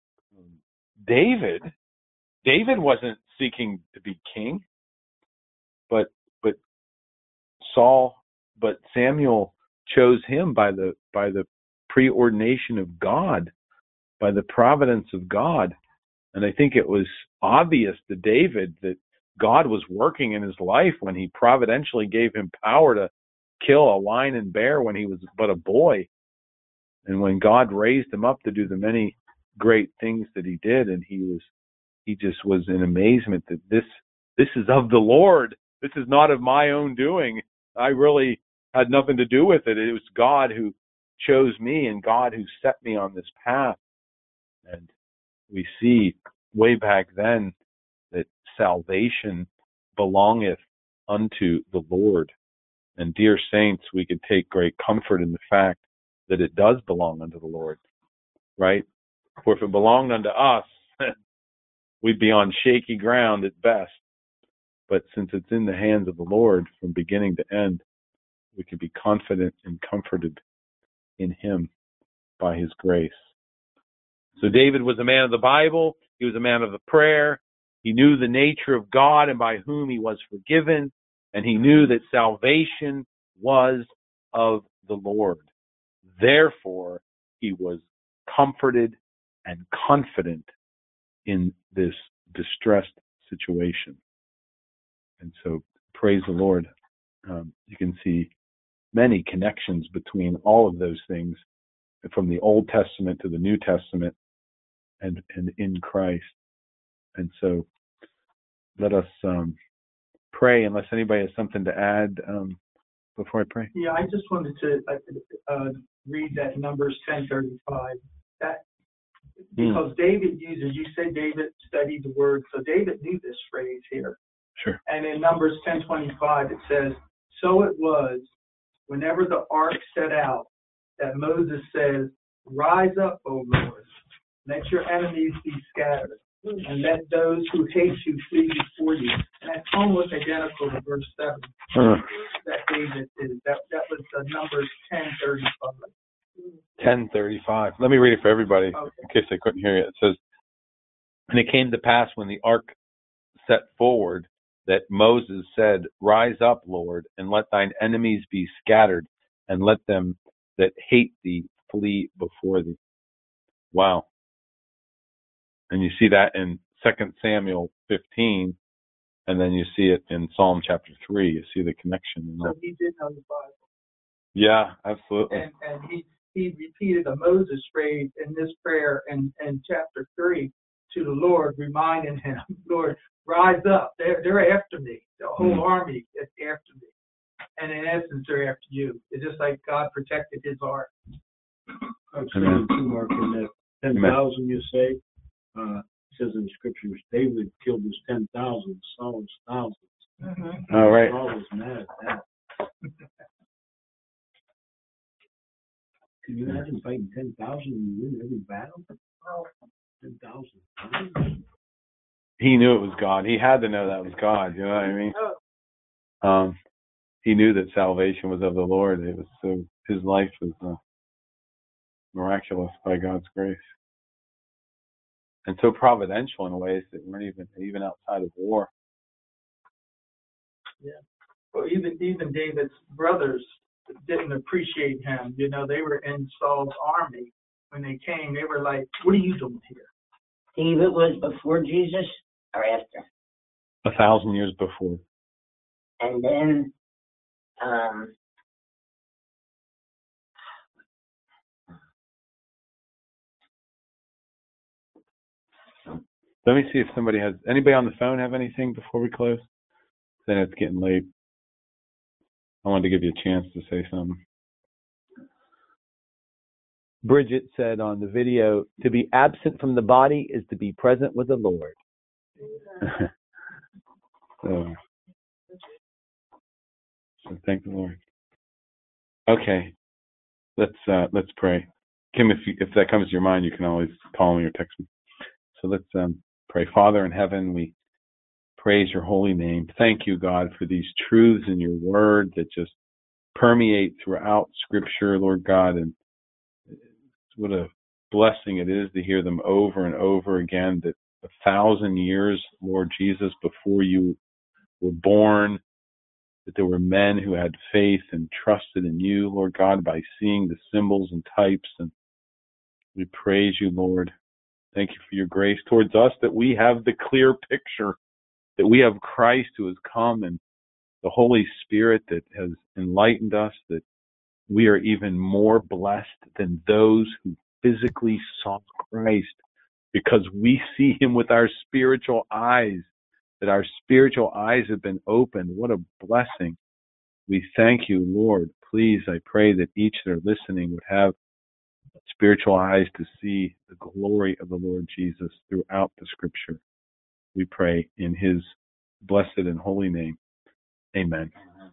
David, David wasn't seeking to be king, but but Saul, but Samuel chose him by the by the preordination of God, by the providence of God. And I think it was obvious to David that God was working in his life when he providentially gave him power to kill a lion and bear when he was but a boy. And when God raised him up to do the many great things that he did, and he was, he just was in amazement that this, this is of the Lord. This is not of my own doing. I really had nothing to do with it. It was God who chose me and God who set me on this path. And we see way back then that salvation belongeth unto the Lord. And dear saints, we could take great comfort in the fact that it does belong unto the Lord, right? For if it belonged unto us, we'd be on shaky ground at best. But since it's in the hands of the Lord from beginning to end, we can be confident and comforted in him by his grace. So David was a man of the Bible. He was a man of the prayer. He knew the nature of God and by whom he was forgiven. And he knew that salvation was of the Lord. Therefore, he was comforted and confident in this distressed situation. And so, praise the Lord. Um, you can see many connections between all of those things from the Old Testament to the New Testament and, and in Christ. And so, let us um, pray, unless anybody has something to add um, before I pray. Yeah, I just wanted to uh, uh, read that Numbers ten thirty-five. That because mm. David uses, you said David studied the word, so David knew this phrase here. Sure. And in Numbers ten twenty-five, it says, "So it was, whenever the ark set out, that Moses says, 'Rise up, O Lord, let your enemies be scattered, and let those who hate you flee before you.'" And that's almost identical to verse seven. Uh. That David is. That that was uh, Numbers ten thirty-five. ten thirty-five. Let me read it for everybody, okay. in case they couldn't hear it. It says, "And it came to pass when the ark set forward, that Moses said, 'Rise up, Lord, and let thine enemies be scattered, and let them that hate thee flee before thee.'" Wow. And you see that in Second Samuel fifteen, and then you see it in Psalm chapter three. You see the connection. So he did know the Bible. Yeah, absolutely. And, and he, he repeated a Moses phrase in this prayer in, in chapter three to the Lord, reminding him, "Lord, rise up. They're, they're after me. The whole mm. army is after me. And in essence, they're after you." It's just like God protected his ark. I'm saying too, Mark, in that ten thousand you say, uh, it says in the scriptures, David killed his ten thousand, Saul's thousands. Mm-hmm. All right. Saul was mad at that. Can you imagine fighting ten thousand and you win every battle? ten thousand. He knew it was God. He had to know that was God. You know what I mean? Um, he knew that salvation was of the Lord. It was so his life was uh, miraculous by God's grace, and so providential in ways that weren't even even outside of war. Yeah. Well, even even David's brothers didn't appreciate him. You know, they were in Saul's army when they came. They were like, "What are you doing here?" David was before Jesus or after? A thousand years before. And then, um, let me see if somebody has, anybody on the phone have anything before we close? Then it's getting late. I wanted to give you a chance to say something. Bridget said on the video, "To be absent from the body is to be present with the Lord." so, so thank the Lord. Okay, let's uh, let's pray. Kim, if you, if that comes to your mind, you can always call me or text me. So let's um, pray. Father in heaven, we praise your holy name. Thank you, God, for these truths in your word that just permeate throughout Scripture, Lord God, and what a blessing it is to hear them over and over again, that a thousand years, Lord Jesus, before you were born, that there were men who had faith and trusted in you, Lord God, by seeing the symbols and types. And we praise you, Lord. Thank you for your grace towards us, that we have the clear picture, that we have Christ who has come and the Holy Spirit that has enlightened us, that we are even more blessed than those who physically saw Christ, because we see him with our spiritual eyes, that our spiritual eyes have been opened. What a blessing. We thank you, Lord. Please, I pray that each that are listening would have spiritual eyes to see the glory of the Lord Jesus throughout the Scripture. We pray in his blessed and holy name. Amen.